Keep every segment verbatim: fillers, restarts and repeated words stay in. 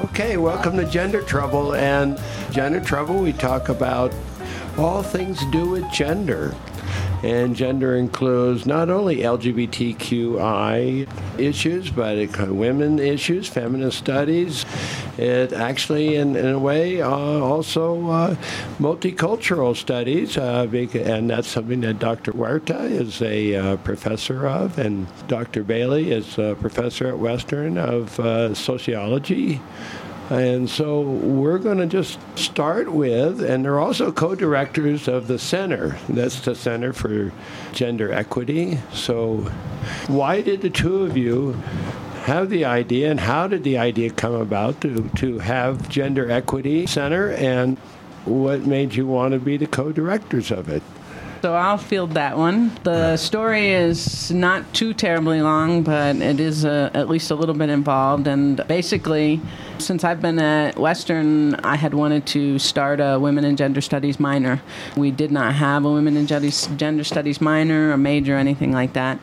Okay, welcome to Gender Trouble. And Gender Trouble, we talk about all things to do with gender. And gender includes not only L G B T Q I issues, but it, women issues, feminist studies. It actually, in, in a way, uh, also uh, multicultural studies, uh, and that's something that Doctor Huerta is a uh, professor of, and Doctor Bailey is a professor at Western of uh, sociology. And so we're going to just start with, and they're also co-directors of the Center. That's the Center for Gender Equity. So why did the two of you have the idea, and how did the idea come about to, to have Gender Equity Center, and what made you want to be the co-directors of it? So I'll field that one. The story is not too terribly long, but it is uh, at least a little bit involved. And basically, since I've been at Western, I had wanted to start a Women in Gender Studies minor. We did not have a Women in Gender Studies minor, a major, anything like that.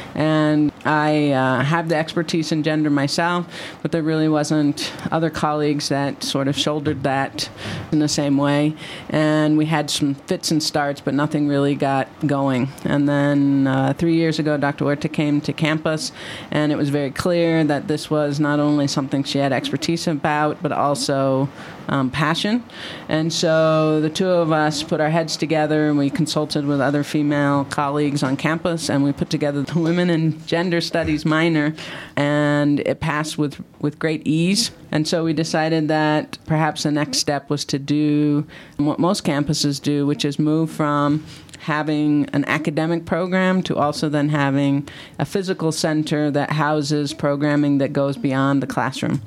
And I uh, have the expertise in gender myself, but there really wasn't other colleagues that sort of shouldered that in the same way. And we had some fits and starts, but nothing really got going. And then uh, three years ago, Doctor Huerta came to campus, and it was very clear that this was not only something she had expertise about, but also um, passion. And so the two of us put our heads together, and we consulted with other female colleagues on campus, and we put together the Women in Gender Studies minor, and it passed with, with great ease. And so we decided that perhaps the next step was to do what most campuses do, which is move from having an academic program to also then having a physical center that houses programming that goes beyond the classroom.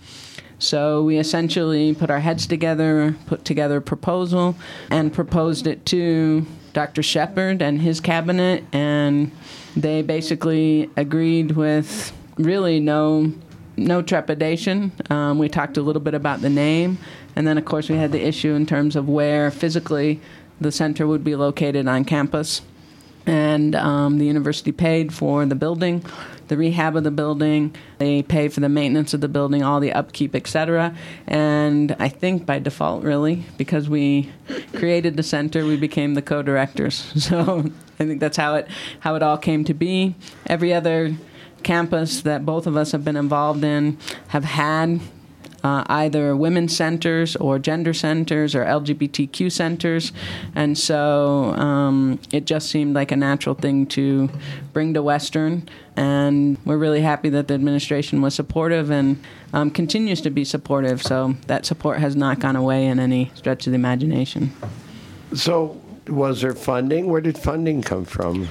So we essentially put our heads together, put together a proposal, and proposed it to Doctor Shepard and his cabinet, and they basically agreed with really no no trepidation. Um, we talked a little bit about the name, and then, of course, we had the issue in terms of where physically the center would be located on campus. And um, the university paid for the building, the rehab of the building. They paid for the maintenance of the building, all the upkeep, et cetera. And I think by default, really, because we created the center, we became the co-directors. So I think that's how it how it all came to be. Every other campus that both of us have been involved in have had Uh, either women's centers or gender centers or L G B T Q centers. And so um, it just seemed like a natural thing to bring to Western. And we're really happy that the administration was supportive and um, continues to be supportive. So that support has not gone away in any stretch of the imagination. So was there funding? Where did funding come from?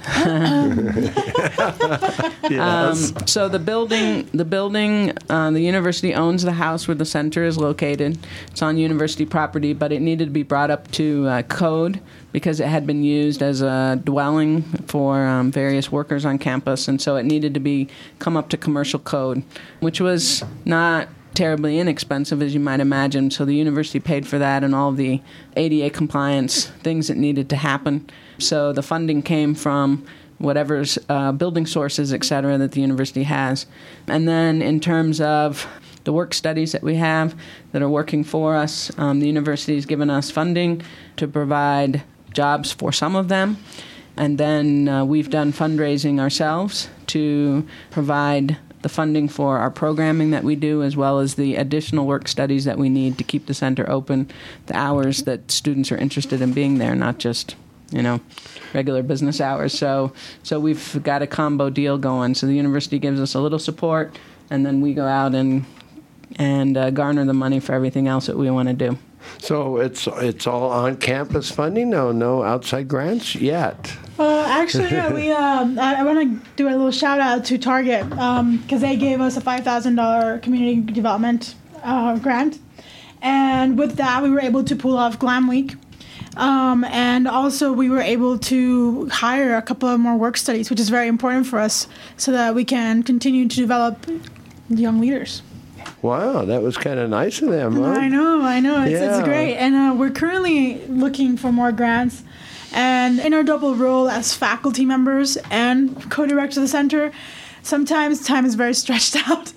Yes. Um, so the building, the building, uh, the university owns the house where the center is located. It's on university property, but it needed to be brought up to uh, code because it had been used as a dwelling for um, various workers on campus, and so it needed to be come up to commercial code, which was not terribly inexpensive, as you might imagine. So the university paid for that and all of the A D A compliance things that needed to happen. So the funding came from whatever's uh, building sources, et cetera, that the university has. And then in terms of the work studies that we have that are working for us, um, the university has given us funding to provide jobs for some of them. And then uh, we've done fundraising ourselves to provide the funding for our programming that we do, as well as the additional work studies that we need to keep the center open, the hours that students are interested in being there, not just, you know, regular business hours. So so we've got a combo deal going. So the university gives us a little support, and then we go out and and uh, garner the money for everything else that we want to do. So it's it's all on-campus funding? No, no outside grants yet? Uh, actually, yeah, we. Um, I, I want to do a little shout out to Target because um, they gave us a five thousand dollars community development uh, grant, and with that, we were able to pull off Glam Week, um, and also we were able to hire a couple of more work studies, which is very important for us, so that we can continue to develop young leaders. Wow, that was kind of nice of them, huh? I know, I know, it's, yeah. it's great, and uh, we're currently looking for more grants. And in our double role as faculty members and co-director of the center, sometimes time is very stretched out.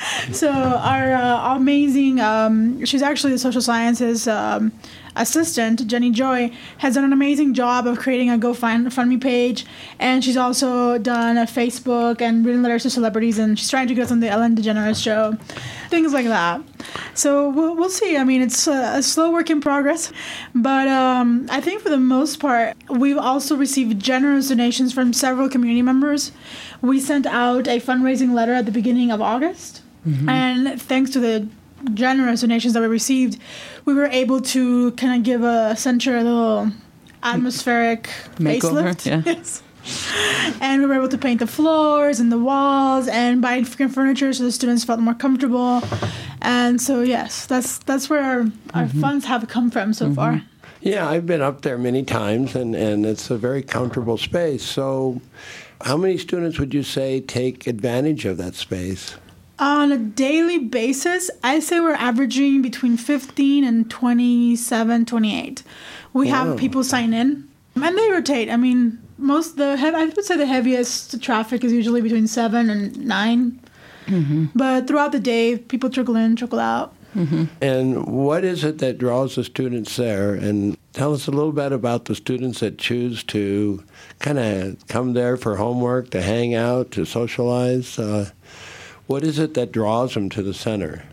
So our uh, amazing, um, she's actually the social sciences um, assistant, Jenny Joy, has done an amazing job of creating a GoFundMe page, and she's also done a Facebook and written letters to celebrities, and she's trying to get us on the Ellen DeGeneres show, things like that. So we'll, we'll see. I mean, it's a, a slow work in progress, but um, I think for the most part, we've also received generous donations from several community members. We sent out a fundraising letter at the beginning of August, mm-hmm. and thanks to the generous donations that we received, we were able to kind of give a center a little atmospheric makeover, facelift. yeah. Yes. And we were able to paint the floors and the walls and buy freaking furniture so the students felt more comfortable. And so, yes, that's that's where our, our mm-hmm. funds have come from so mm-hmm. far. Yeah, I've been up there many times, and, and it's a very comfortable space. So how many students would you say take advantage of that space? On a daily basis, I say we're averaging between fifteen and twenty-seven, twenty-eight. We wow. have people sign in, and they rotate. I mean, most the I would say the heaviest traffic is usually between seven and nine. Mm-hmm. But throughout the day, people trickle in, trickle out. Mm-hmm. And what is it that draws the students there? And tell us a little bit about the students that choose to kind of come there for homework, to hang out, to socialize. Uh, what is it that draws them to the center?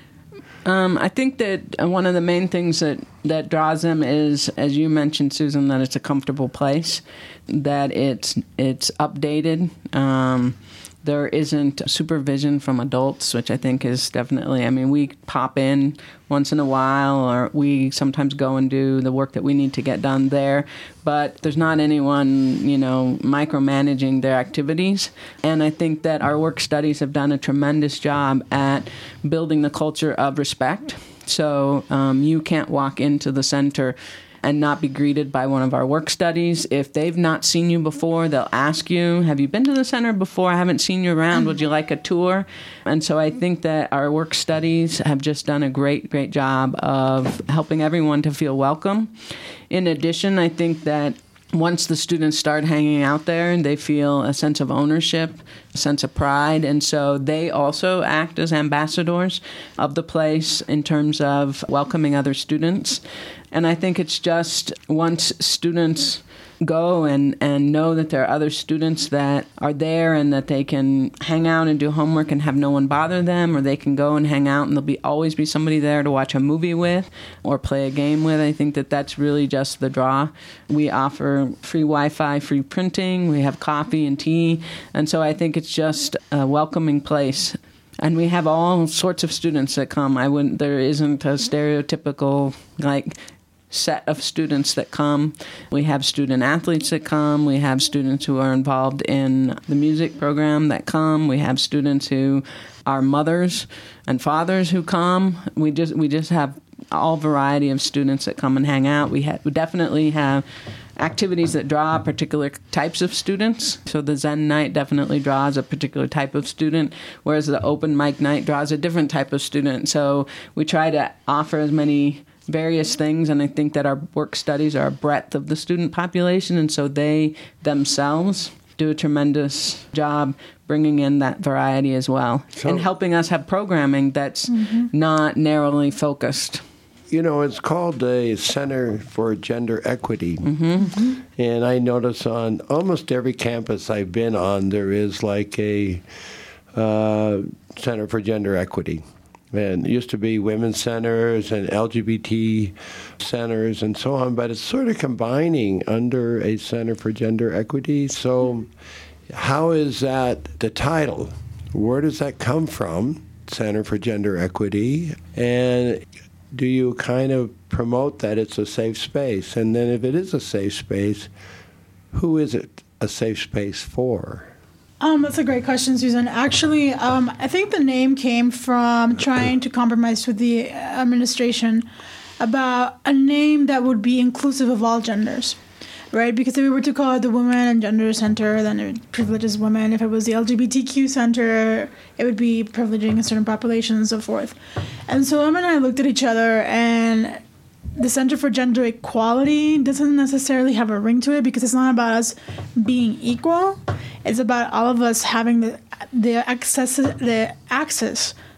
Um, I think that one of the main things that, that draws them is, as you mentioned, Susan, that it's a comfortable place, that it's it's updated. Um, there isn't supervision from adults, which I think is definitely, I mean, we pop in once in a while, or we sometimes go and do the work that we need to get done there, but there's not anyone, you know, micromanaging their activities. And I think that our work studies have done a tremendous job at building the culture of respect. So um, you can't walk into the center and not be greeted by one of our work studies. If they've not seen you before, they'll ask you, have you been to the center before? I haven't seen you around. Would you like a tour? And so I think that our work studies have just done a great, great job of helping everyone to feel welcome. In addition, I think that once the students start hanging out there, they feel a sense of ownership, a sense of pride, and so they also act as ambassadors of the place in terms of welcoming other students. And I think it's just once students go and, and know that there are other students that are there and that they can hang out and do homework and have no one bother them, or they can go and hang out and there'll be always be somebody there to watch a movie with or play a game with. I think that that's really just the draw. We offer free Wi-Fi, free printing, we have coffee and tea, and so I think it's just a welcoming place. And we have all sorts of students that come. I wouldn't, there isn't a stereotypical, like, set of students that come. We have student athletes that come. We have students who are involved in the music program that come. We have students who are mothers and fathers who come. We just we just have all variety of students that come and hang out. We, ha- we definitely have activities that draw particular types of students. So the Zen night definitely draws a particular type of student, whereas the open mic night draws a different type of student. So we try to offer as many various things, and I think that our work studies are a breadth of the student population, and so they themselves do a tremendous job bringing in that variety as well, so, and helping us have programming that's mm-hmm. not narrowly focused. You know, it's called a Center for Gender Equity, mm-hmm. Mm-hmm. and I notice on almost every campus I've been on, there is like a uh, Center for Gender Equity. And it used to be women's centers and L G B T centers and so on, but it's sort of combining under a Center for Gender Equity. So how is that the title? Where does that come from, Center for Gender Equity? And do you kind of promote that it's a safe space? And then if it is a safe space, who is it a safe space for? Um, that's a great question, Susan. Actually, um, I think the name came from trying to compromise with the administration about a name that would be inclusive of all genders, right? Because if we were to call it the Women and Gender Center, then it would privileges women. If it was the L G B T Q Center, it would be privileging a certain population and so forth. And so Emma and I looked at each other, and the Center for Gender Equality doesn't necessarily have a ring to it because it's not about us being equal. It's about all of us having the the access the access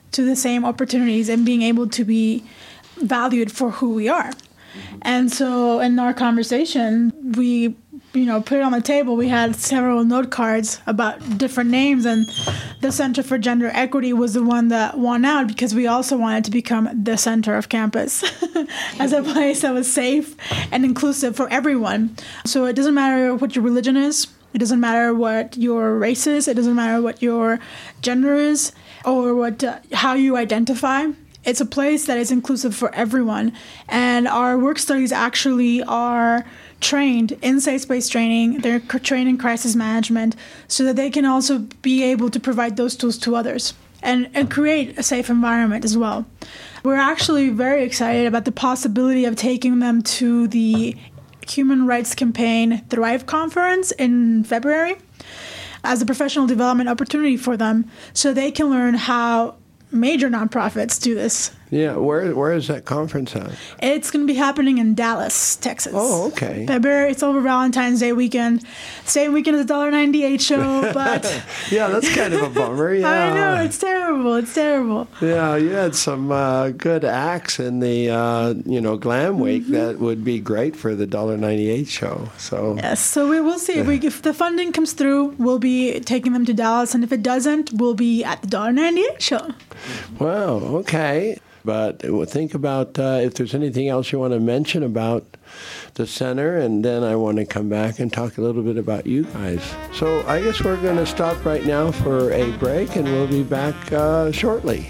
to the same opportunities and being able to be valued for who we are. And so in our conversation, we, you know, put it on the table. We had several note cards about different names, and the Center for Gender Equity was the one that won out because we also wanted to become the center of campus as a place that was safe and inclusive for everyone. So it doesn't matter what your religion is. It doesn't matter what your race is. It doesn't matter what your gender is or what uh, how you identify. It's a place that is inclusive for everyone. And our work studies actually are trained in safe space training. They're trained in crisis management so that they can also be able to provide those tools to others and, and create a safe environment as well. We're actually very excited about the possibility of taking them to the Human Rights Campaign Thrive Conference in February as a professional development opportunity for them so they can learn how major nonprofits do this. Yeah, where where is that conference at? It's going to be happening in Dallas, Texas. Oh, okay. February. It's over Valentine's Day weekend. Same weekend as the one dollar ninety-eight show, but... yeah, that's kind of a bummer, yeah. I know, it's terrible. It's terrible. Yeah, you had some uh, good acts in the, uh, you know, Glam Week mm-hmm. that would be great for the one dollar ninety-eight show. So yes, so we will see. If, we, if the funding comes through, we'll be taking them to Dallas, and if it doesn't, we'll be at the one dollar ninety-eight show. Wow, okay. But think about uh, if there's anything else you want to mention about the center, and then I want to come back and talk a little bit about you guys. So I guess we're going to stop right now for a break, and we'll be back uh, shortly.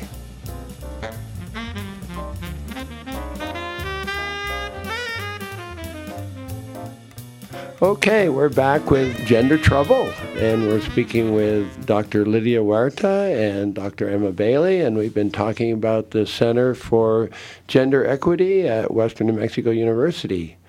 Okay, we're back with Gender Trouble, and we're speaking with Doctor Lydia Huerta and Doctor Emma Bailey, and we've been talking about the Center for Gender Equity at Western New Mexico University.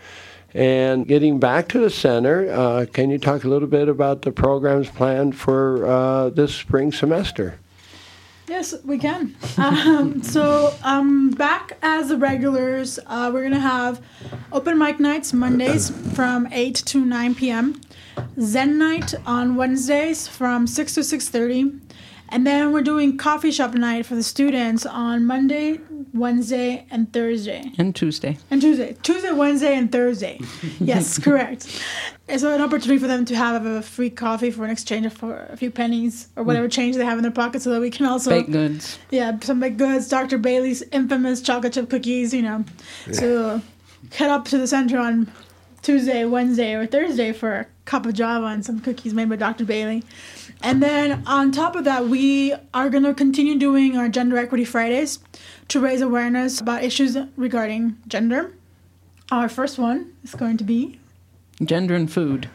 And getting back to the center, uh, can you talk a little bit about the programs planned for uh, this spring semester? Yes, we can. Um, so um, back as the regulars, uh, we're going to have open mic nights Mondays from eight to nine p.m., Zen night on Wednesdays from six to six thirty, and then we're doing coffee shop night for the students on Monday, Wednesday, and Thursday. And Tuesday. And Tuesday. Tuesday, Wednesday, and Thursday. Yes, correct. It's an opportunity for them to have a free coffee for an exchange of for a few pennies or whatever change they have in their pocket so that we can also... Baked goods. Yeah, some baked goods, Doctor Bailey's infamous chocolate chip cookies, you know. Yeah. So head up to the center on Tuesday, Wednesday, or Thursday for a cup of java and some cookies made by Doctor Bailey. And then on top of that, we are going to continue doing our Gender Equity Fridays to raise awareness about issues regarding gender. Our first one is going to be... Gender and food.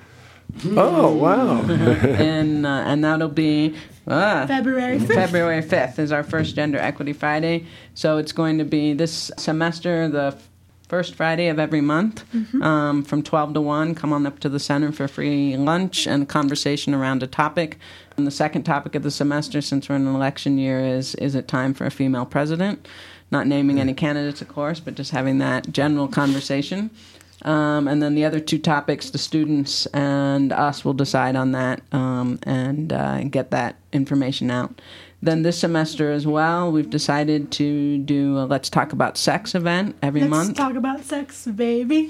Oh, wow. and uh, and that'll be... Ah, February fifth. February fifth is our first Gender Equity Friday. So it's going to be this semester, the first Friday of every month, mm-hmm. um, from twelve to one. Come on up to the center for free lunch and a conversation around a topic. And the second topic of the semester, since we're in an election year, is is it time for a female president? Not naming any candidates, of course, but just having that general conversation. Um, and then the other two topics, the students and us will decide on that um, and uh, get that information out. Then this semester as well, we've decided to do a Let's Talk About Sex event every Let's month. Let's talk about sex, baby.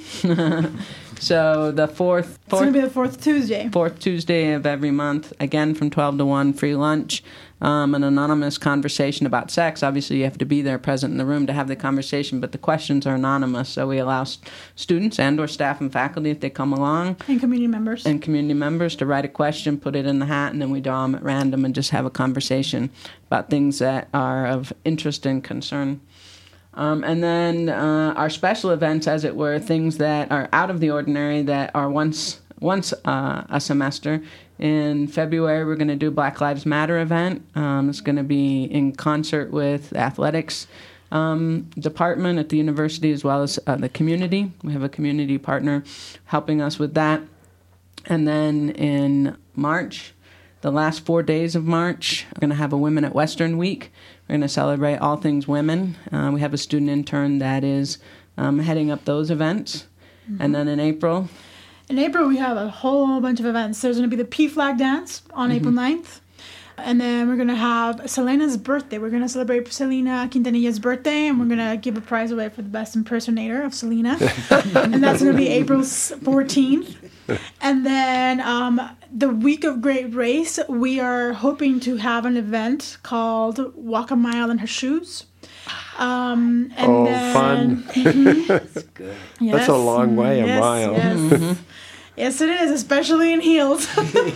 So the fourth, fourth... It's going to be the fourth Tuesday. Fourth Tuesday of every month, again from twelve to one, free lunch, um, an anonymous conversation about sex. Obviously, you have to be there present in the room to have the conversation, but the questions are anonymous, so we allow st- students and or staff and faculty, if they come along... And community members. And community members to write a question, put it in the hat, and then we draw them at random and just have a conversation about things that are of interest and concern. Um, and then uh, our special events, as it were, things that are out of the ordinary that are once once uh, a semester. In February, we're going to do Black Lives Matter event. Um, it's going to be in concert with the athletics um, department at the university as well as uh, the community. We have a community partner helping us with that. And then in March, the last four days of March, we're going to have a Women at Western Week. We're going to celebrate all things women. Uh, we have a student intern that is um, heading up those events. Mm-hmm. And then in April... In April, we have a whole bunch of events. There's going to be the P Flag Dance on mm-hmm. April ninth. And then we're going to have Selena's birthday. We're going to celebrate Selena Quintanilla's birthday, and we're going to give a prize away for the best impersonator of Selena. And that's going to be April fourteenth. And then um, the week of Great Race, we are hoping to have an event called Walk a Mile in Her Shoes. Um, and oh, then, fun. Mm-hmm. That's good. Yes, That's a long way, a yes, mile. Yes. Mm-hmm. Yes, it is, especially in heels.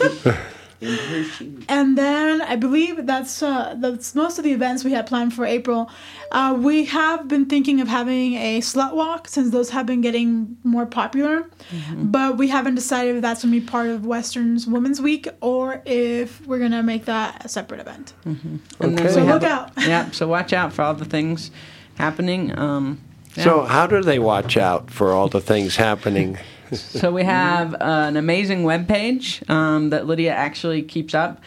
In her shoes. And then I believe that's uh, that's most of the events we had planned for April. Uh, we have been thinking of having a slut walk since those have been getting more popular. Mm-hmm. But we haven't decided if that's going to be part of Western's Women's Week or if we're going to make that a separate event. Mm-hmm. And okay. So we look a, out. Yeah, so watch out for all the things happening. Um, yeah. So how do they watch out for all the things happening? So we have uh, an amazing webpage um, that Lydia actually keeps up.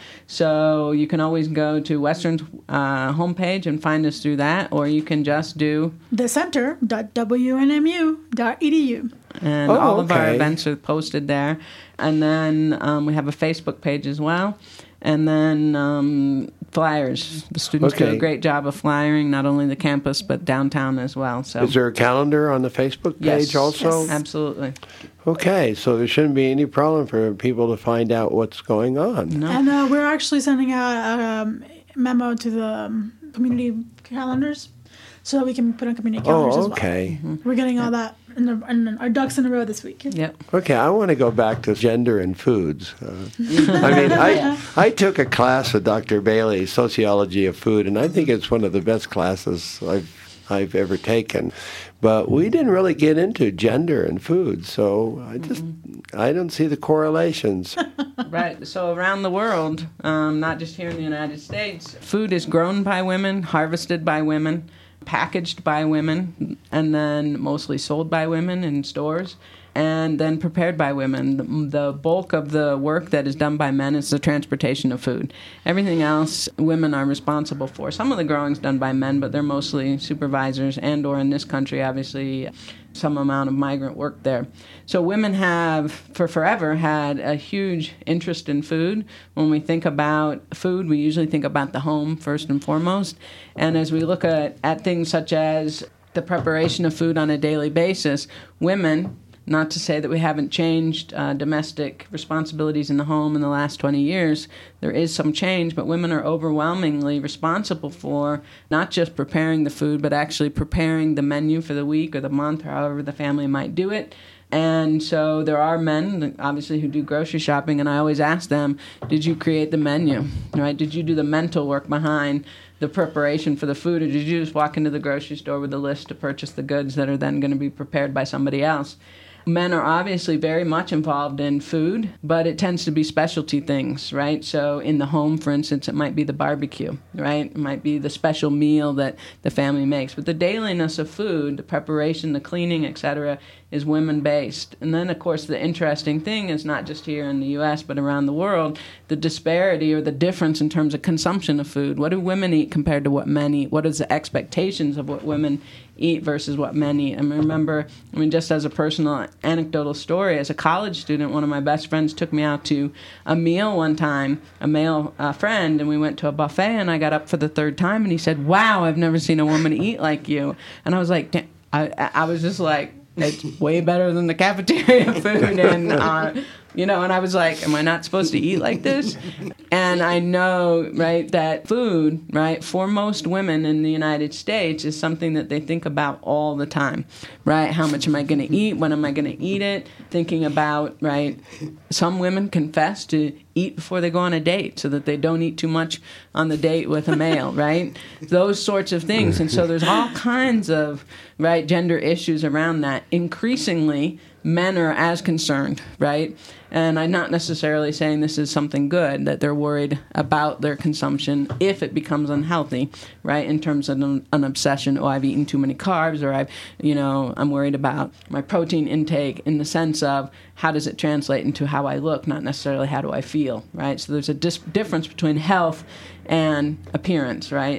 So you can always go to Western's uh, homepage and find us through that, or you can just do the center dot w n m u dot e d u. And oh, all of our okay. events are posted there. And then um, we have a Facebook page as well. And then um, flyers. The students Okay. do a great job of flyering, not only the campus, but downtown as well. So Is there a calendar on the Facebook page yes, also? Yes. Absolutely. Okay, so there shouldn't be any problem for people to find out what's going on. No. And uh, we're actually sending out a um, memo to the um, community calendars so that we can put on community calendars Oh, as well. okay. We're getting all that in, the, in our ducks in a row this week. Yep. Okay, I want to go back to gender and foods. Uh, I mean, I I took a class with Doctor Bailey, Sociology of Food, and I think it's one of the best classes I've I've ever taken. But we didn't really get into gender and food, so I just I don't see the correlations. Right. So around the world, um, not just here in the United States, food is grown by women, harvested by women, packaged by women, and then mostly sold by women in stores, and then prepared by women. The, the bulk of the work that is done by men is the transportation of food. Everything else, women are responsible for. Some of the growing is done by men, but they're mostly supervisors, and or in this country, obviously, some amount of migrant work there. So women have, for forever, had a huge interest in food. When we think about food, we usually think about the home first and foremost. And as we look at, at things such as the preparation of food on a daily basis, women, not to say that we haven't changed uh, domestic responsibilities in the home in the last twenty years. There is some change, but women are overwhelmingly responsible for not just preparing the food, but actually preparing the menu for the week or the month, or however the family might do it. And so there are men, obviously, who do grocery shopping, and I always ask them, did you create the menu, right? Did you do the mental work behind the preparation for the food, or did you just walk into the grocery store with a list to purchase the goods that are then going to be prepared by somebody else? Men are obviously very much involved in food, but it tends to be specialty things, right? So in the home, for instance, it might be the barbecue, right? It might be the special meal that the family makes. But the dailiness of food, the preparation, the cleaning, et cetera, is women-based. And then, of course, the interesting thing is not just here in the U S, but around the world, the disparity or the difference in terms of consumption of food. What do women eat compared to what men eat? What is the expectations of what women eat versus what men eat? I remember, I mean, just as a personal anecdotal story, as a college student, one of my best friends took me out to a meal one time, a male uh, friend, and we went to a buffet, and I got up for the third time, and he said, "Wow, I've never seen a woman eat like you." And I was like, "Damn." I, I was just like, it's way better than the cafeteria food, and uh, you know, and I was like, am I not supposed to eat like this? And I know, right, that food, right, for most women in the United States is something that they think about all the time, right? How much am I going to eat? When am I going to eat it? Thinking about, right, some women confess to eat before they go on a date so that they don't eat too much on the date with a male, right? Those sorts of things. And so there's all kinds of, right, gender issues around that. Increasingly, men are as concerned, right? And I'm not necessarily saying this is something good, that they're worried about their consumption if it becomes unhealthy, right? In terms of an, an obsession, oh, I've eaten too many carbs, or I've, you know, I'm worried about my protein intake in the sense of how does it translate into how I look, not necessarily how do I feel, right? So there's a dis- difference between health and appearance, right?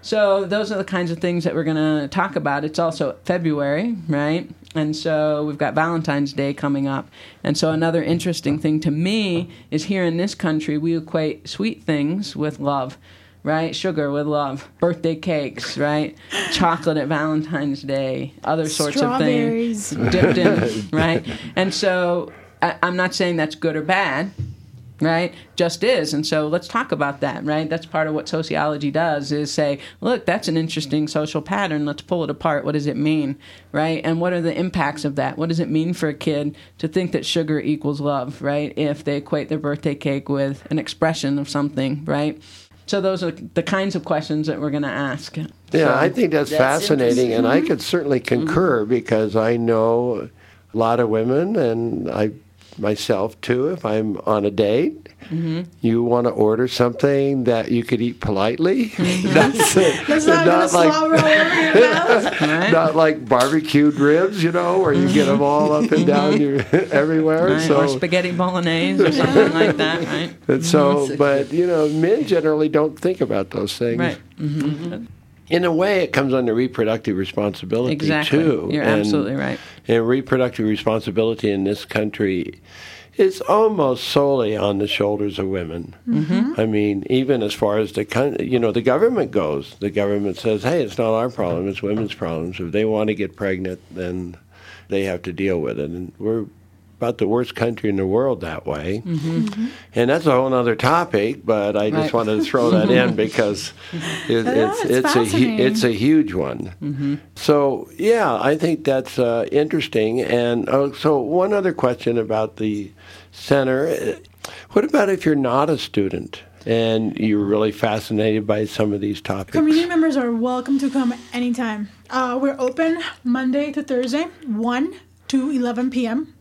So those are the kinds of things that we're going to talk about. It's also February, right? And so we've got Valentine's Day coming up. And so another interesting thing to me is here in this country, we equate sweet things with love, right? Sugar with love, birthday cakes, right? Chocolate at Valentine's Day, other sorts of things dipped in, right? And so I, I'm not saying that's good or bad, right? Just is. And so let's talk about that, right? That's part of what sociology does, is say, look, that's an interesting social pattern. Let's pull it apart. What does it mean, right? And what are the impacts of that? What does it mean for a kid to think that sugar equals love, right? If they equate their birthday cake with an expression of something, right? So those are the kinds of questions that we're going to ask. Yeah, so, I think that's, that's fascinating, and I could certainly concur, mm-hmm. because I know a lot of women, and I myself too, if I'm on a date, mm-hmm. you want to order something that you could eat politely. Mm-hmm. That's, uh, That's not, not like roll over your mouth. Right. Not like barbecued ribs, you know, where you get them all up and down your, everywhere. Right. So, or spaghetti bolognese or something like that, right? And so, but you know, men generally don't think about those things. Right. Mm-hmm. In a way, it comes under reproductive responsibility, exactly. too. You're and, absolutely right. And reproductive responsibility in this country is almost solely on the shoulders of women. Mm-hmm. I mean, even as far as the, you know, the government goes, the government says, hey, it's not our problem, it's women's problems. If they want to get pregnant, then they have to deal with it. And we're about the worst country in the world that way. Mm-hmm. Mm-hmm. And that's a whole other topic, but I just right. wanted to throw that in because it, yeah, it's it's, it's a it's a huge one. Mm-hmm. So yeah, I think that's uh, interesting. And uh, so one other question about the center: what about if you're not a student and you're really fascinated by some of these topics? Community members are welcome to come anytime. Uh, we're open Monday to Thursday, one to eleven p.m.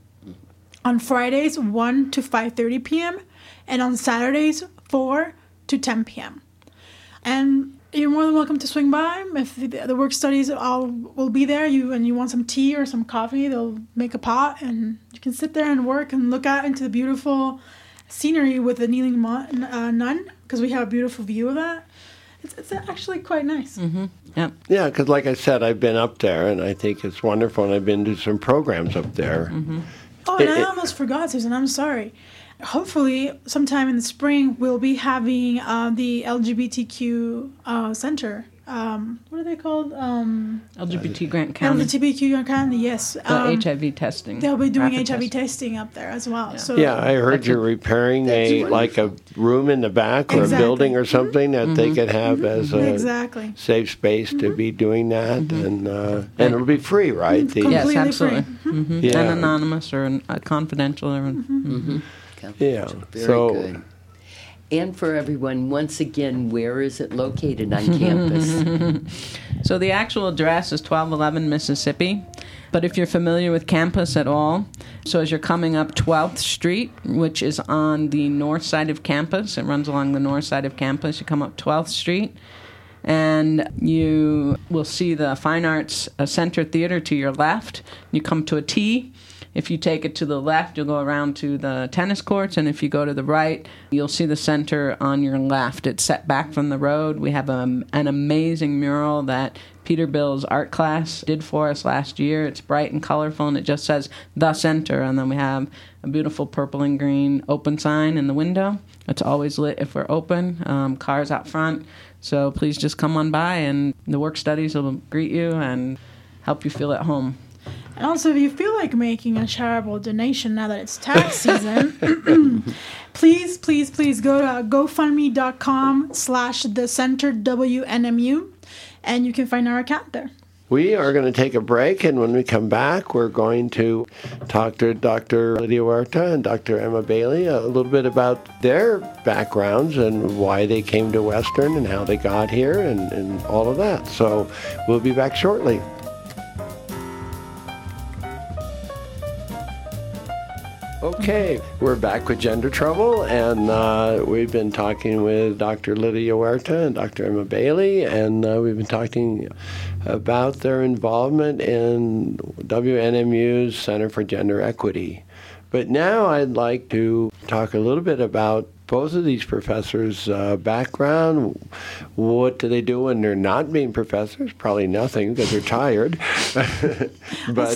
On Fridays, one to five thirty p.m. and on Saturdays, four to ten p.m. And you're more than welcome to swing by. If the, the work studies all will be there, you and you want some tea or some coffee, they'll make a pot, and you can sit there and work and look out into the beautiful scenery with the kneeling mon- uh, nun, because we have a beautiful view of that. It's, it's actually quite nice. Mm-hmm. Yep. Yeah, because like I said, I've been up there, and I think it's wonderful, and I've been to some programs up there. Mm-hmm. Oh, and it, I it, almost forgot, Susan. I'm sorry. Hopefully, sometime in the spring, we'll be having uh, the L G B T Q uh, Center. Um, what are they called? Um, L G B T Grant County. L G B T Q Grant County, yes. The Um, H I V testing. They'll be doing Rapid H I V testing. testing up there as well. Yeah. So yeah, I heard That's you're a- repairing that's a wonderful. like a room in the back or Exactly. a building or something that they could have as a exactly. safe space to be doing that, and uh, and it'll be free, right? The- Completely Yes, free. absolutely. Mm-hmm. Yeah. And anonymous or uh, confidential. Or, mm-hmm. Yeah, Very so- good. And for everyone, once again, where is it located on campus? So the actual address is twelve eleven Mississippi. But if you're familiar with campus at all, so as you're coming up twelfth Street, which is on the north side of campus, it runs along the north side of campus, you come up twelfth Street, and you will see the Fine Arts uh, Center Theater to your left. You come to a T. If you take it to the left, you'll go around to the tennis courts, and if you go to the right, you'll see the center on your left. It's set back from the road. We have a, an amazing mural that Peterbilt's art class did for us last year. It's bright and colorful, and it just says The Center, and then we have a beautiful purple and green open sign in the window. It's always lit if we're open, um, cars out front. So please just come on by, and the work studies will greet you and help you feel at home. And also, if you feel like making a charitable donation now that it's tax season, please, please, please go to GoFundMe.com slash the Center W N M U, and you can find our account there. We are going to take a break, and when we come back, we're going to talk to Doctor Lydia Huerta and Doctor Emma Bailey a little bit about their backgrounds and why they came to Western and how they got here and, and all of that. So we'll be back shortly. Okay, we're back with Gender Trouble, and uh, we've been talking with Doctor Lydia Huerta and Doctor Emma Bailey, and uh, we've been talking about their involvement in W N M U's Center for Gender Equity But now I'd like to talk a little bit about both of these professors' uh, background. What do they do when they're not being professors? Probably nothing because they're tired. But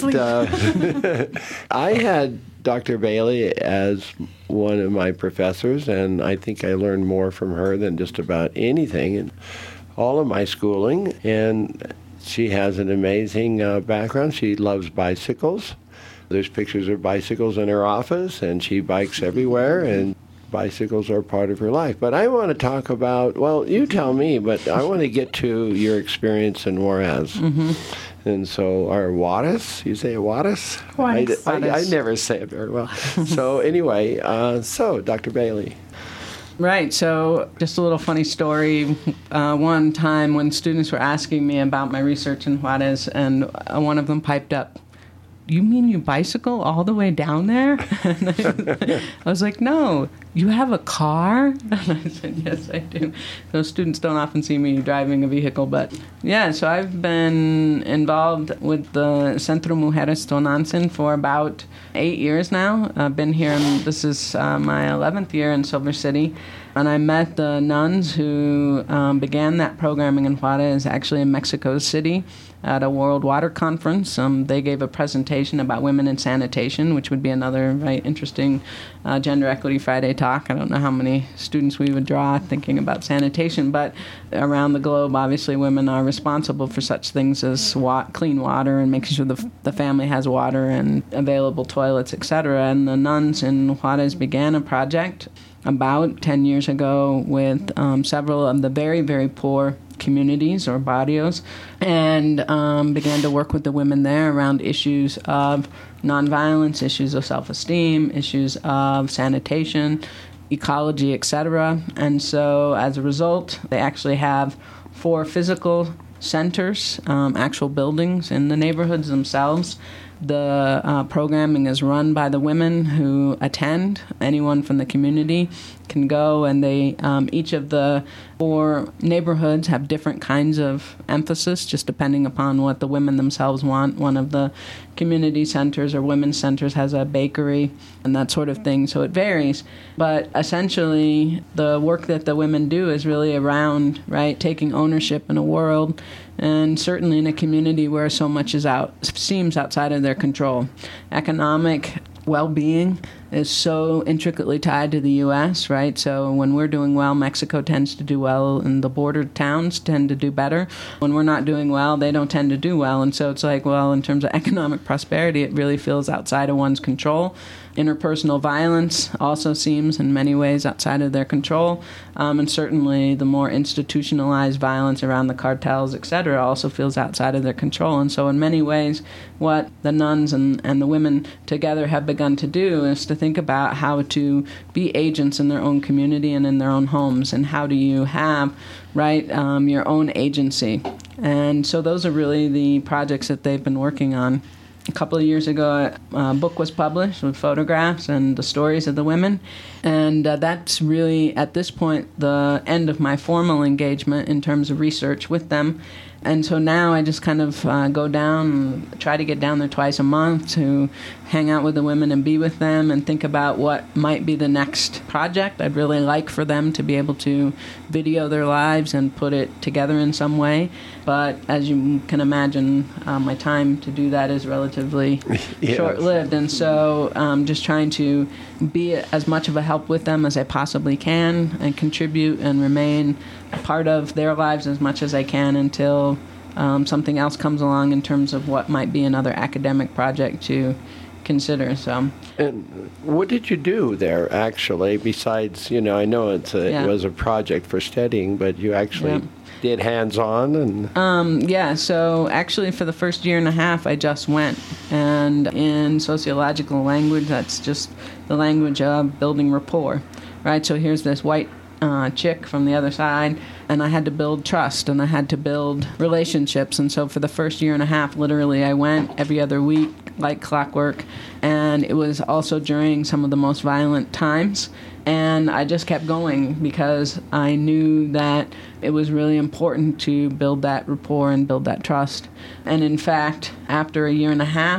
uh, I had Doctor Bailey as one of my professors, and I think I learned more from her than just about anything in all of my schooling. And she has an amazing uh, background. She loves bicycles. There's pictures of bicycles in her office, and she bikes everywhere, and bicycles are part of her life. But I want to talk about, well, you tell me, but I want to get to your experience in Juarez. Mm-hmm. And so, our Juarez, you say Juarez? Juarez. I, I, I never say it very well. So anyway, uh, so Doctor Bailey. Right. So just a little funny story. Uh, one time when students were asking me about my research in Juarez, and uh, one of them piped up, "You mean you bicycle all the way down there?" And I, I was like, "No, you have a car?" And I said, "Yes, I do." Those students don't often see me driving a vehicle, but yeah, so I've been involved with the Centro Mujeres Tonantzin for about eight years now. I've been here, and this is uh, my eleventh year in Silver City. And I met the nuns who um, began that programming in Juarez, actually in Mexico City, at a World Water Conference. Um, they gave a presentation about women in sanitation, which would be another very interesting uh, Gender Equity Friday talk. I don't know how many students we would draw thinking about sanitation, but around the globe, obviously, women are responsible for such things as wa- clean water and making sure the, f- the family has water and available toilets, et cetera. And the nuns in Juarez began a project about ten years ago with um, several of the very, very poor communities or barrios, and um, began to work with the women there around issues of nonviolence, issues of self-esteem, issues of sanitation, ecology, et cetera. And so as a result, they actually have four physical centers, um, actual buildings in the neighborhoods themselves. The uh, programming is run by the women who attend. Anyone from the community can go, and they um, each of the four neighborhoods have different kinds of emphasis, just depending upon what the women themselves want. One of the community centers or women's centers has a bakery and that sort of thing, so it varies. But essentially, the work that the women do is really around, right, taking ownership in a world, and certainly in a community where so much is out seems outside of their control. Economic well-being is so intricately tied to the U S, right? So when we're doing well, Mexico tends to do well, and the border towns tend to do better. When we're not doing well, they don't tend to do well. And so it's like, well, in terms of economic prosperity, it really feels outside of one's control. Interpersonal violence also seems in many ways outside of their control. Um, and certainly the more institutionalized violence around the cartels, et cetera, also feels outside of their control. And so in many ways, what the nuns and, and the women together have begun to do is to think about how to be agents in their own community and in their own homes, and how do you have, right, um, your own agency. And so those are really the projects that they've been working on. A couple of years ago, a book was published with photographs and the stories of the women, and uh, that's really, at this point, the end of my formal engagement in terms of research with them. And so now I just kind of uh, go down and try to get down there twice a month to hang out with the women and be with them and think about what might be the next project. I'd really like for them to be able to video their lives and put it together in some way. But as you can imagine, uh, my time to do that is relatively yes. short-lived. And so um, just trying to be as much of a help with them as I possibly can and contribute and remain a part of their lives as much as I can until um, something else comes along in terms of what might be another academic project to consider. So, and what did you do there, actually, besides, you know, I know it's a, yeah. it was a project for studying, but you actually yeah. did hands-on? and um, Yeah, so actually for the first year and a half, I just went. And in sociological language, that's just the language of building rapport, right? So here's this white Uh, chick from the other side, and I had to build trust, and I had to build relationships. And so for the first year and a half, literally, I went every other week like clockwork, and it was also during some of the most violent times. And I just kept going because I knew that it was really important to build that rapport and build that trust. And in fact, after a year and a half,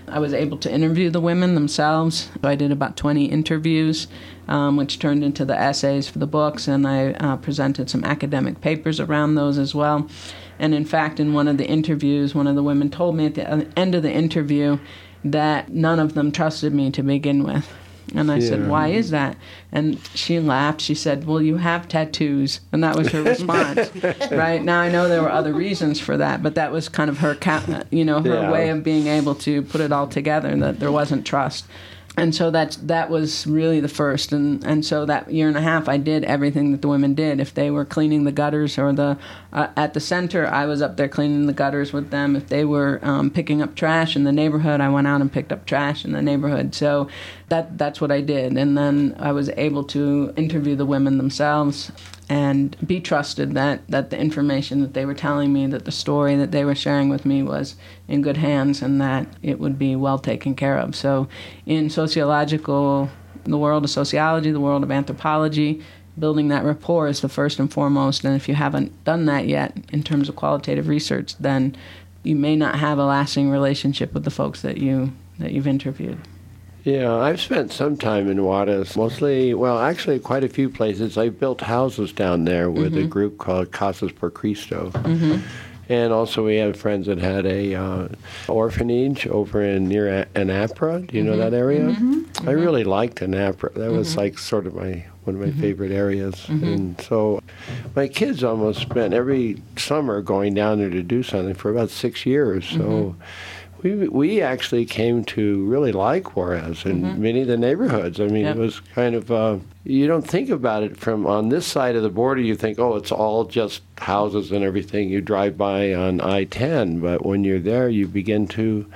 I was able to interview the women themselves. So I did about twenty interviews, um, which turned into the essays for the books, and I uh, presented some academic papers around those as well. And in fact, in one of the interviews, one of the women told me at the end of the interview that none of them trusted me to begin with. And I yeah. said, why is that? And she laughed. She said, well, you have tattoos. And that was her response. Right? Now, I know there were other reasons for that, but that was kind of her, you know, her yeah. way of being able to put it all together, that there wasn't trust. And so that's, that was really the first. And, and so that year and a half, I did everything that the women did. If they were cleaning the gutters or the uh, at the center, I was up there cleaning the gutters with them. If they were um, picking up trash in the neighborhood, I went out and picked up trash in the neighborhood. So that that's what I did. And then I was able to interview the women themselves and be trusted that, that the information that they were telling me, that the story that they were sharing with me was in good hands and that it would be well taken care of. So in sociological, the world of sociology, the world of anthropology, building that rapport is the first and foremost. And if you haven't done that yet in terms of qualitative research, then you may not have a lasting relationship with the folks that, you, that you've interviewed. Yeah, I've spent some time in Juarez, mostly, well, actually quite a few places. I've built houses down there with mm-hmm. a group called Casas por Cristo. Mm-hmm. And also we have friends that had a uh, orphanage over in near Anapra. Do you mm-hmm. know that area? Mm-hmm. I really liked Anapra. That was mm-hmm. like sort of my one of my mm-hmm. favorite areas. Mm-hmm. And so my kids almost spent every summer going down there to do something for about six years. So. Mm-hmm. We we actually came to really like Juarez and mm-hmm. many of the neighborhoods. I mean, yep. it was kind of, uh, you don't think about it from on this side of the border. You think, oh, it's all just houses and everything. You drive by on I ten, but when you're there, you begin to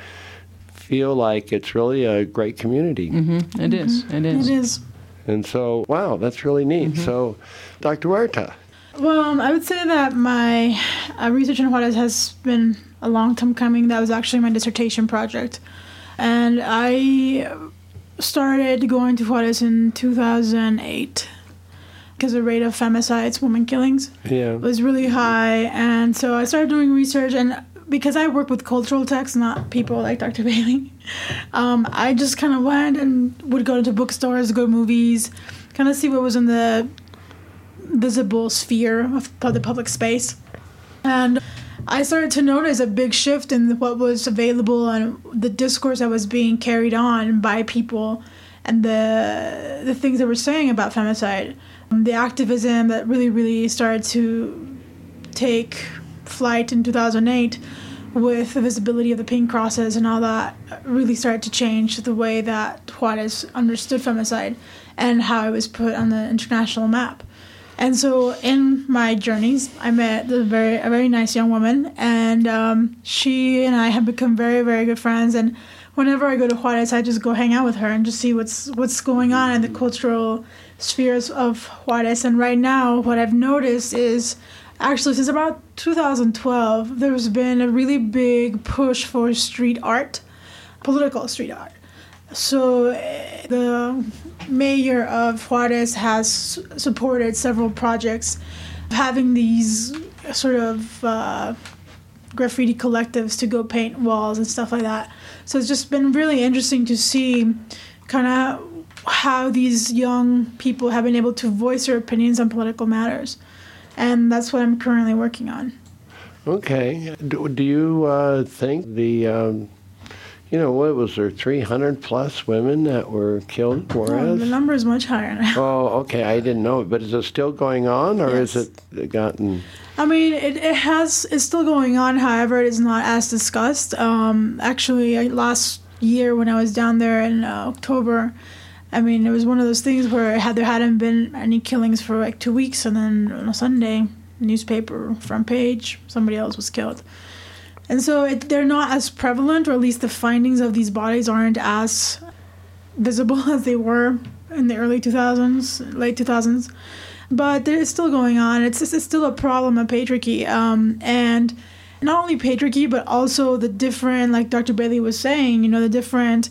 feel like it's really a great community. Mm-hmm. It is. Mm-hmm. It is. It is. And so, wow, that's really neat. Mm-hmm. So, Doctor Huerta. Well, I would say that my uh, research in Juarez has been a long time coming. That was actually my dissertation project. And I started going to Juarez in two thousand eight because the rate of femicides, women killings, yeah. was really high. And so I started doing research. And because I work with cultural texts, not people like Doctor Bailey, um, I just kind of went and would go to bookstores, go to movies, kind of see what was in the visible sphere of the public space. And I started to notice a big shift in what was available and the discourse that was being carried on by people and the the things they were saying about femicide. The activism that really, really started to take flight in two thousand eight with the visibility of the pink crosses and all that really started to change the way that Juarez understood femicide and how it was put on the international map. And so in my journeys, I met a very, a very nice young woman, and um, she and I have become very, very good friends. And whenever I go to Juarez, I just go hang out with her and just see what's what's going on in the cultural spheres of Juarez. And right now, what I've noticed is actually since about two thousand twelve, there's been a really big push for street art, political street art. So the mayor of Juarez has supported several projects having these sort of uh, graffiti collectives to go paint walls and stuff like that. So it's just been really interesting to see kind of how these young people have been able to voice their opinions on political matters. And that's what I'm currently working on. Okay. Do, do you uh, think the... Um You know, what was there, three hundred plus women that were killed in Juarez? Oh, the number is much higher now. Oh, okay, I didn't know. But is it still going on, or yes. is it gotten... I mean, it, it has, it's still going on. However, it is not as discussed. Um, actually, last year when I was down there in uh, October, I mean, it was one of those things where it had, there hadn't been any killings for like two weeks, and then on a Sunday, newspaper, front page, somebody else was killed. And so it, they're not as prevalent, or at least the findings of these bodies aren't as visible as they were in the early two thousands, late two thousands. But it's still going on. It's, just, it's still a problem of patriarchy. Um, and not only patriarchy, but also the different, like Doctor Bailey was saying, you know, the different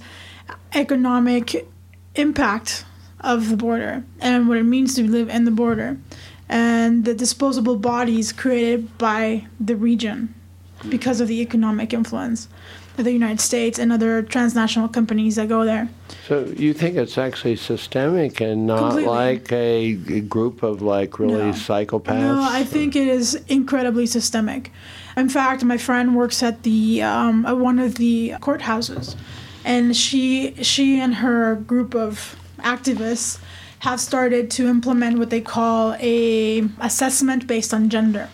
economic impact of the border and what it means to live in the border. And the disposable bodies created by the region because of the economic influence. the United States and other transnational companies that go there. So you think it's actually systemic and not Completely. like a, a group of like really No. psychopaths? No, I think it is incredibly systemic. In fact, my friend works at the um, at one of the courthouses, and she she and her group of activists have started to implement what they call a assessment based on gender,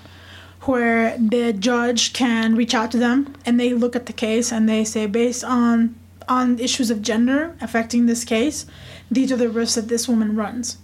where the judge can reach out to them and they look at the case and they say, based on on issues of gender affecting this case, these are the risks that this woman runs.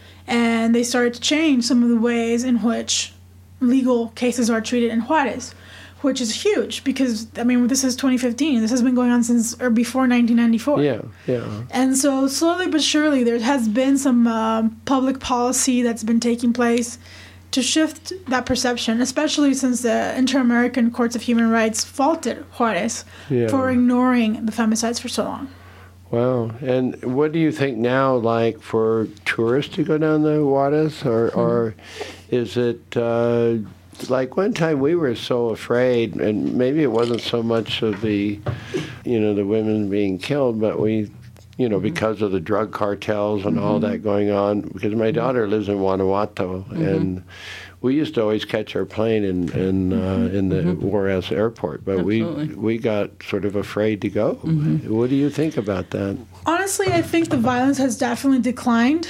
And they started to change some of the ways in which legal cases are treated in Juarez, which is huge because, I mean, this is twenty fifteen. This has been going on since or before nineteen ninety-four. Yeah, yeah. And so slowly but surely there has been some uh, public policy that's been taking place to shift that perception, especially since the Inter-American Courts of Human Rights faulted Juarez Yeah. for ignoring the femicides for so long. Wow. And what do you think now, like for tourists to go down the Juarez, or, Mm-hmm. or is it uh, like one time we were so afraid, and maybe it wasn't so much of the, you know, the women being killed, but we, you know, because of the drug cartels and all that going on, because my daughter lives in Guanajuato, and we used to always catch our plane in in, uh, in the Juarez airport, but Absolutely. we we got sort of afraid to go. What do you think about that? Honestly, I think the violence has definitely declined,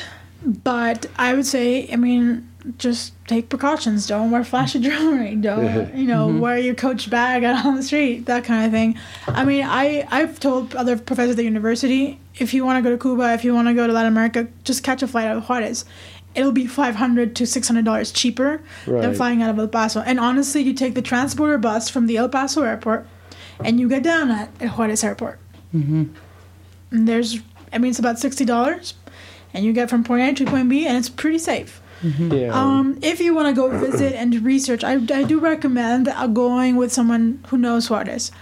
but I would say, I mean, just take precautions. Don't wear flashy jewelry. Don't, you know, wear your Coach bag out on the street, that kind of thing. I mean, I, I've told other professors at the university, if you want to go to Cuba, if you want to go to Latin America, just catch a flight out of Juarez. It'll be five hundred to six hundred dollars cheaper than Right. flying out of El Paso. And honestly, you take the transporter bus from the El Paso airport, and you get down at, at Juarez airport. Mm-hmm. And there's, I mean, it's about sixty dollars, and you get from point A to point B, and it's pretty safe. Yeah. Um, if you want to go visit and research, I, I do recommend uh, going with someone who knows Juarez,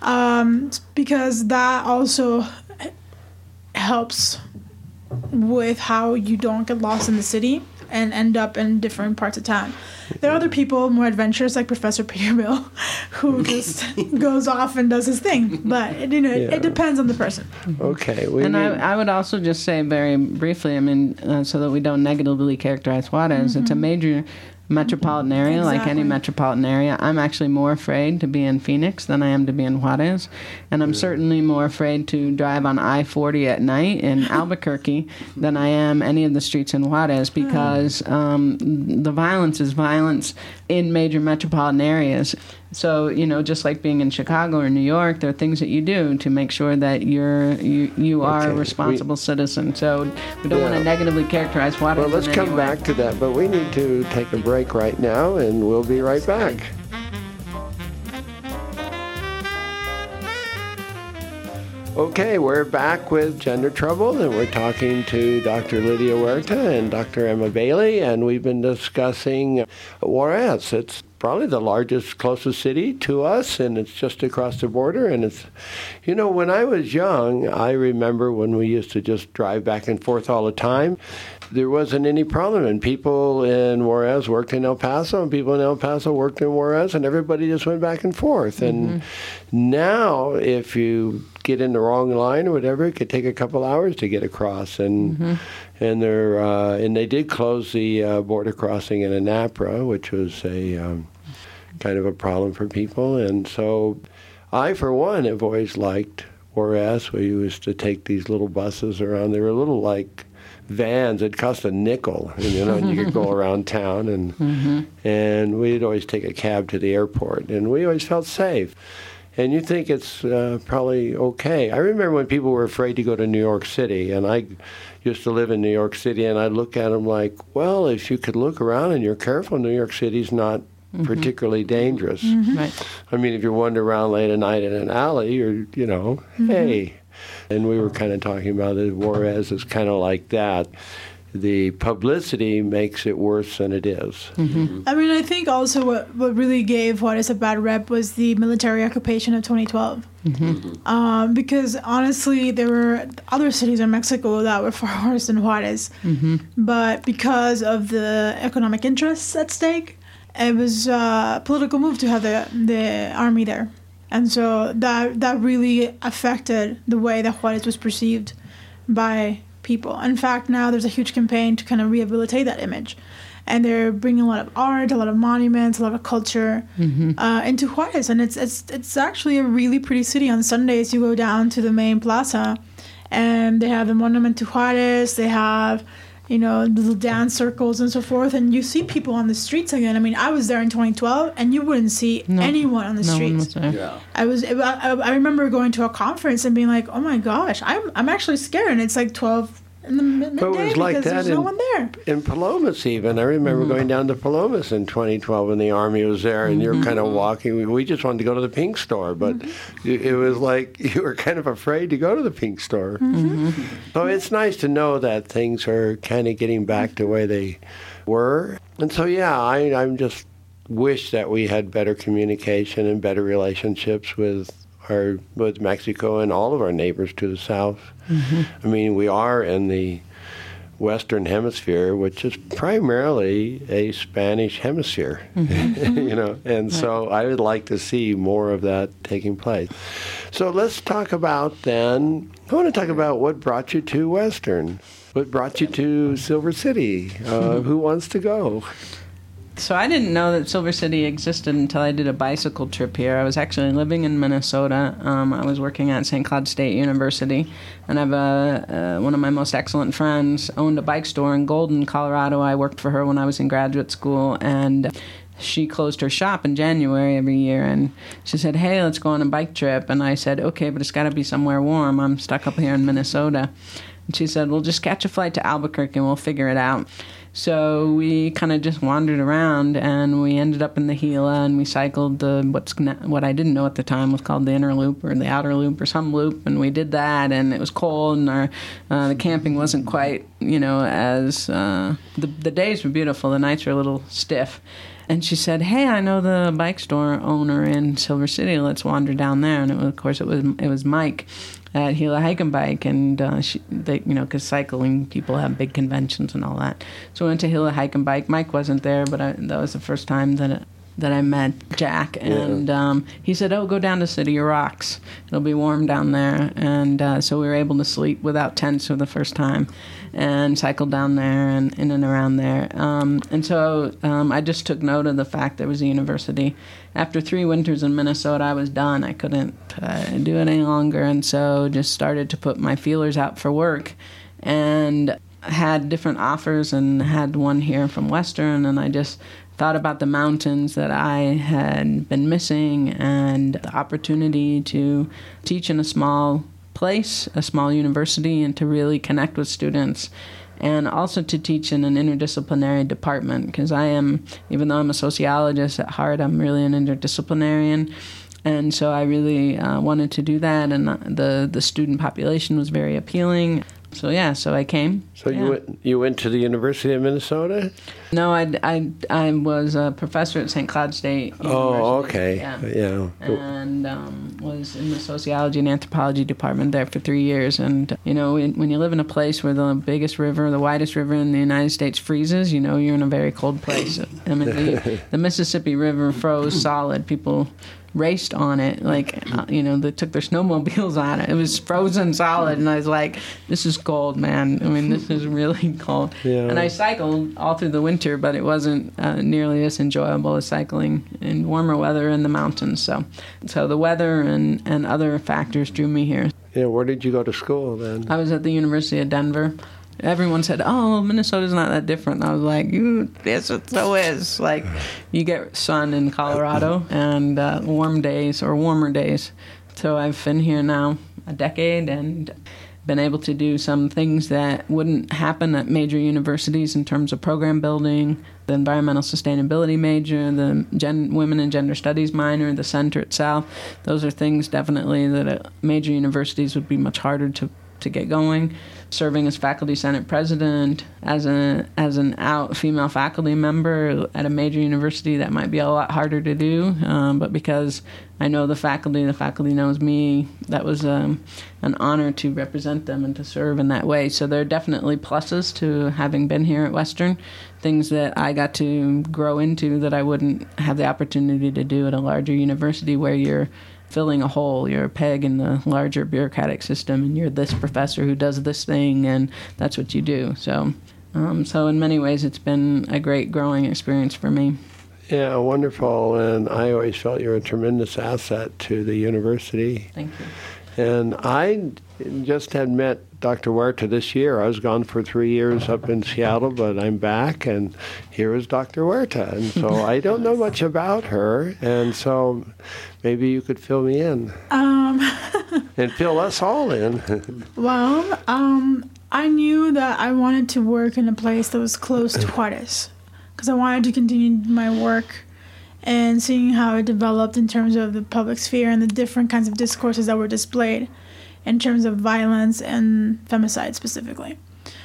um, because that also helps with how you don't get lost in the city and end up in different parts of town. There are other people more adventurous, like Professor Peterbilt, who just goes off and does his thing. But you know, it, Yeah. it depends on the person. Okay. We And need, I, I would also just say very briefly, I mean, uh, so that we don't negatively characterize Juarez, it's a major metropolitan area, like any Exactly. metropolitan area. I'm actually more afraid to be in Phoenix than I am to be in Juarez. And I'm certainly more afraid to drive on I forty at night in Albuquerque than I am any of the streets in Juarez, because um, the violence is violence in major metropolitan areas. So, you know, just like being in Chicago or New York, there are things that you do to make sure that you're you, you are Okay, a we- responsible citizen. So we don't want Yeah. to negatively characterize Juarez. well, let's in come any way. back to that, but we need to take a break right now, and we'll be right back. Okay, we're back with Gender Trouble, and we're talking to Doctor Lydia Huerta and Doctor Emma Bailey, and we've been discussing Juarez. It's probably the largest, closest city to us, and it's just across the border. And it's, you know, when I was young, I remember when we used to just drive back and forth all the time. There wasn't any problem, and people in Juarez worked in El Paso, and people in El Paso worked in Juarez, and everybody just went back and forth. And now, if you get in the wrong line or whatever, it could take a couple hours to get across. And and they're uh, and they did close the uh, border crossing in Anapra, which was a um, kind of a problem for people. And so, I, for one, have always liked Juarez. We used to take these little buses around. They were little like vans. It cost a nickel, and, you know, and you could go around town, and Mm-hmm. and we'd always take a cab to the airport, and we always felt safe. And you think it's uh, probably okay. I remember when people were afraid to go to New York City, and I used to live in New York City, and I look at them like, well, if you could look around and you're careful, New York City's not particularly dangerous. Right. I mean, if you wander around late at night in an alley, or, you know, hey. And we were kind of talking about it. Juarez is kind of like that. The publicity makes it worse than it is. I mean, I think also what, what really gave Juarez a bad rep was the military occupation of twenty twelve. Um, because honestly, there were other cities in Mexico that were far worse than Juarez. But because of the economic interests at stake, it was a political move to have the, the army there. And so that that really affected the way that Juarez was perceived by people. In fact, now there's a huge campaign to kind of rehabilitate that image. And they're bringing a lot of art, a lot of monuments, a lot of culture mm-hmm. uh, into Juarez. And it's, it's, it's actually a really pretty city. On Sundays, you go down to the main plaza, and they have the Monument to Juarez. They have, you know, little dance circles and so forth. And you see people on the streets again. I mean, I was there in twenty twelve, and you wouldn't see no, anyone on the no streets. One was there. Yeah. I was. I, I remember going to a conference and being like, "Oh my gosh, I'm I'm actually scared." And it's like twelve in the mid- But it midday was like because that there's in, no one there. in Palomas even. I remember Mm-hmm. going down to Palomas in twenty twelve when the Army was there, and Mm-hmm. you're kind of walking. We, we just wanted to go to the Pink store, but Mm-hmm. it, it was like you were kind of afraid to go to the Pink store. Mm-hmm. So it's nice to know that things are kind of getting back to where they were. And so, yeah, I I'm just wish that we had better communication and better relationships with our with Mexico and all of our neighbors to the south. Mm-hmm. I mean, we are in the Western Hemisphere, which is primarily a Spanish hemisphere, mm-hmm. you know, and so I would like to see more of that taking place. So let's talk about then, I want to talk about what brought you to Western, what brought you to Silver City, uh, who wants to go? So I didn't know that Silver City existed until I did a bicycle trip here. I was actually living in Minnesota. Um, I was working at Saint Cloud State University, and I have a, uh, one of my most excellent friends owned a bike store in Golden, Colorado. I worked for her when I was in graduate school, and she closed her shop in January every year, and she said, "Hey, let's go on a bike trip." And I said, "Okay, but it's got to be somewhere warm. I'm stuck up here in Minnesota." And she said, "Well, just catch a flight to Albuquerque and we'll figure it out." So we kind of just wandered around, and we ended up in the Gila, and we cycled the what's what I didn't know at the time was called the inner loop or the outer loop or some loop, and we did that, and it was cold, and our uh, the camping wasn't quite, you know, as uh, the the days were beautiful, the nights were a little stiff. And she said, "Hey, I know the bike store owner in Silver City. Let's wander down there." And it was, of course, it was it was Mike at Gila Hike and Bike, and uh, she, they, you know, because cycling people have big conventions and all that. So we went to Gila Hike and Bike. Mike wasn't there, but I, that was the first time that it, that I met Jack, and yeah. um, he said, "Oh, go down to City of Rocks. It'll be warm down there." And uh, so we were able to sleep without tents for the first time, and cycled down there and in and around there. Um, and so um, I just took note of the fact there was a university. After three winters in Minnesota, I was done. I couldn't uh, do it any longer, and so just started to put my feelers out for work, and had different offers, and had one here from Western, and I just thought about the mountains that I had been missing and the opportunity to teach in a small place, a small university, and to really connect with students, and also to teach in an interdisciplinary department, because I am, even though I'm a sociologist at heart, I'm really an interdisciplinarian. And so I really uh, wanted to do that, and the, the student population was very appealing. So yeah, so I came. So yeah. you went you went to the University of Minnesota? No, I, I, I was a professor at Saint Cloud State University. Oh, okay. Yeah. yeah. And um, was in the sociology and anthropology department there for three years. And, you know, when, when you live in a place where the biggest river, the widest river in the United States freezes, you know you're in a very cold place. I mean, the, the Mississippi River froze solid. People raced on it, like, uh, you know, they took their snowmobiles on it. It was frozen solid, and I was like, this is cold, man. I mean, this is really cold. Yeah. And I cycled all through the winter, but it wasn't uh, nearly as enjoyable as cycling in warmer weather in the mountains. So so the weather and, and other factors drew me here. Yeah, where did you go to school then? I was at the University of Denver. Everyone said, "Oh, Minnesota's not that different." And I was like, "You, yes, it so is." Like, you get sun in Colorado and uh, warm days or warmer days. So I've been here now a decade and been able to do some things that wouldn't happen at major universities in terms of program building, the environmental sustainability major, the gen- women and gender studies minor, the center itself. Those are things definitely that at major universities would be much harder to, to get going. Serving as faculty senate president, as a as an out female faculty member at a major university, that might be a lot harder to do. Um, but because I know the faculty, the faculty knows me, that was um, an honor to represent them and to serve in that way. So there are definitely pluses to having been here at Western, things that I got to grow into that I wouldn't have the opportunity to do at a larger university where you're filling a hole. You're a peg in the larger bureaucratic system, and you're this professor who does this thing, and that's what you do. So, um, so in many ways, it's been a great growing experience for me. Yeah, wonderful. And I always felt you're a tremendous asset to the university. Thank you. And I just had met Doctor Huerta this year. I was gone for three years up in Seattle, but I'm back, and here is Doctor Huerta. And so I don't know much about her, and so maybe you could fill me in. Um, and fill us all in. well, um, I knew that I wanted to work in a place that was close to Juarez, because I wanted to continue my work and seeing how it developed in terms of the public sphere and the different kinds of discourses that were displayed in terms of violence and femicide specifically.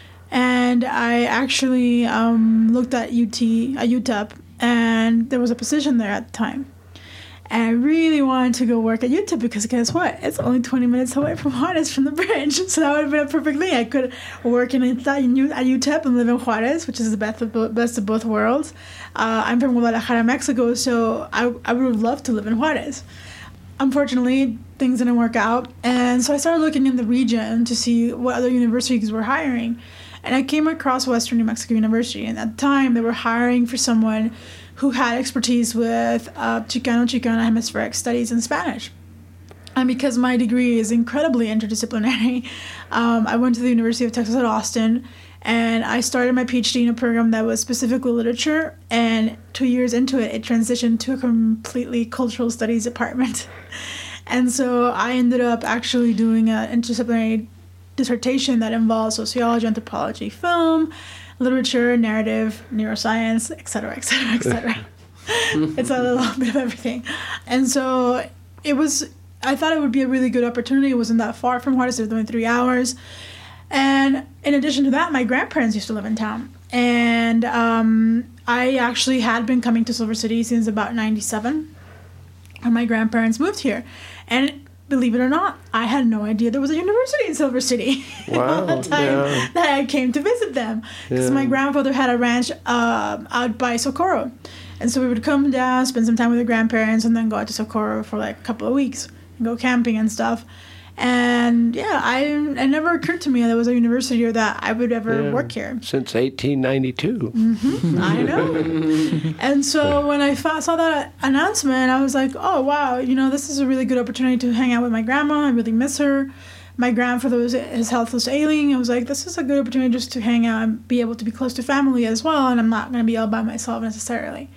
And I actually um, looked at U T, at U T E P, and there was a position there at the time. And I really wanted to go work at U T E P because guess what? It's only twenty minutes away from Juarez from the bridge. So that would have been a perfect thing. I could work in at U T E P and live in Juarez, which is the best of, bo- best of both worlds. Uh, I'm from Guadalajara, Mexico, so I, I would have loved to live in Juarez. Unfortunately, things didn't work out. And so I started looking in the region to see what other universities were hiring. And I came across Western New Mexico University. And at the time, they were hiring for someone who had expertise with uh, Chicano, Chicana, Hemispheric Studies in Spanish. And because my degree is incredibly interdisciplinary, um, I went to the University of Texas at Austin, and I started my PhD in a program that was specifically literature, and two years into it, it transitioned to a completely cultural studies department. And so I ended up actually doing an interdisciplinary dissertation that involves sociology, anthropology, film, literature, narrative, neuroscience, et cetera, et cetera, et cetera. It's a little bit of everything. And so it was, I thought it would be a really good opportunity. It wasn't that far from Juarez. It was only three hours. And in addition to that, my grandparents used to live in town. And um, I actually had been coming to Silver City since about ninety-seven. And my grandparents moved here. And believe it or not, I had no idea there was a university in Silver City Wow, at the time yeah. that I came to visit them. Because Yeah. my grandfather had a ranch uh, out by Socorro. And so we would come down, spend some time with the grandparents, and then go out to Socorro for like a couple of weeks and go camping and stuff. And yeah, I it never occurred to me that there was a university or that I would ever Yeah. work here. Since eighteen ninety-two. Mm-hmm. I know. And so when I fa- saw that announcement, I was like, oh, wow, you know, this is a really good opportunity to hang out with my grandma. I really miss her. My grandfather, was his health was ailing. I was like, this is a good opportunity just to hang out and be able to be close to family as well. And I'm not going to be all by myself necessarily.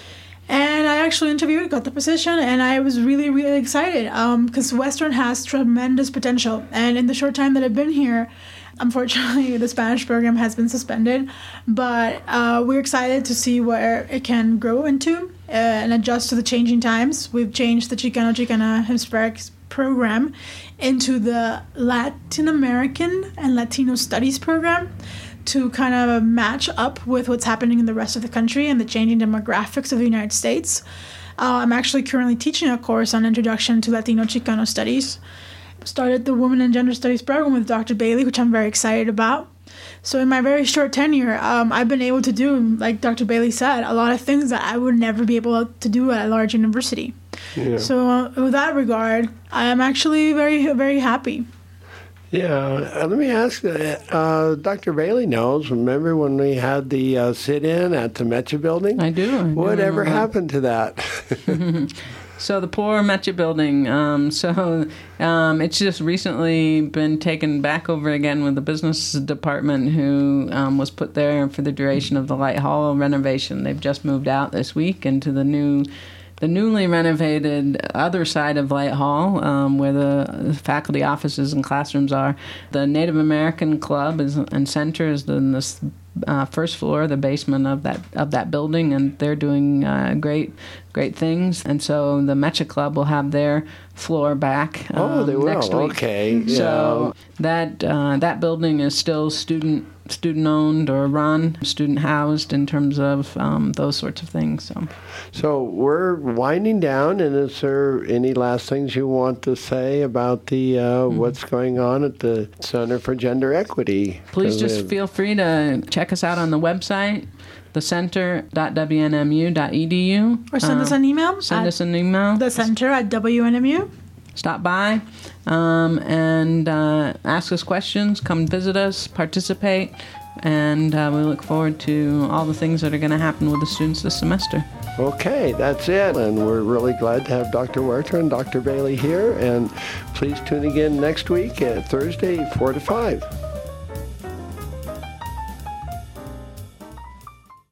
And I actually interviewed, got the position, and I was really, really excited because um, Western has tremendous potential. And in the short time that I've been here, unfortunately, the Spanish program has been suspended. But uh, we're excited to see where it can grow into uh, and adjust to the changing times. We've changed the Chicano, Chicana, Hispanic program into the Latin American and Latino Studies program, to kind of match up with what's happening in the rest of the country and the changing demographics of the United States. Uh, I'm actually currently teaching a course on Introduction to Latino Chicano Studies. Started the Women and Gender Studies program with Doctor Bailey, which I'm very excited about. So in my very short tenure, um, I've been able to do, like Doctor Bailey said, a lot of things that I would never be able to do at a large university. Yeah. So uh, with that regard, I am actually very, very happy. Yeah, uh, let me ask, uh, uh, Doctor Bailey knows, remember when we had the uh, sit-in at the Metcha building? I do. I do Whatever remember. happened to that? So the poor Metcha building. Um, so um, it's just recently been taken back over again with the business department, who um, was put there for the duration of the Light Hall renovation. They've just moved out this week into the new, the newly renovated other side of Light Hall, um, where the faculty offices and classrooms are. The Native American Club is and Center is in this uh, first floor, the basement of that of that building, and they're doing uh, great. Great things, and so the Metcha Club will have their floor back. Um, Oh, they will. Next week. Okay. So Yeah. that uh, that building is still student student owned or run, student housed in terms of um, those sorts of things. So, So we're winding down, and is there any last things you want to say about the uh, mm-hmm. what's going on at the Center for Gender Equity? Please just feel free to check us out on the website, the center dot w n m u dot e d u. Or send uh, us an email. Send us an email. The center at W N M U. stop by um, and uh, ask us questions, come visit us, participate, and uh, we look forward to all the things that are going to happen with the students this semester. Okay, that's it. And we're really glad to have Doctor Werter and Doctor Bailey here. And please tune again next week at Thursday, four to five.